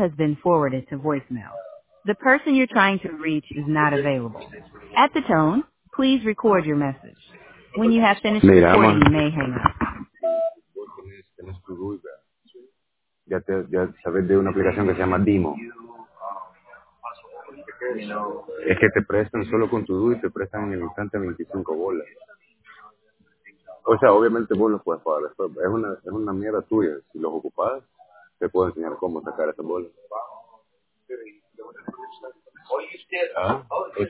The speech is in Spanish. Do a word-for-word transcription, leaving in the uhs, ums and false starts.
has been forwarded to voicemail. The person you're trying to reach is not available. At the tone, please record your message. When you have finished Mira, recording, amor, you may hang up. vos tenés, tenés tu dulce. Ya, te, ya sabes de una aplicación que se llama Dimo. Es que te prestan solo con tu D U I, te prestan en el instante veinticinco bolas. O sea, obviamente vos los puedes pagar después. Es una, es una mierda tuya. Si los ocupas, te puedo enseñar cómo sacar esas bolas. ¿Ah?